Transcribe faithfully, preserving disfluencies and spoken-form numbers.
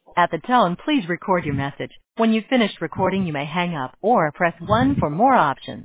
At the tone, please record your message. When you've finished recording, you may hang up or press one for more options.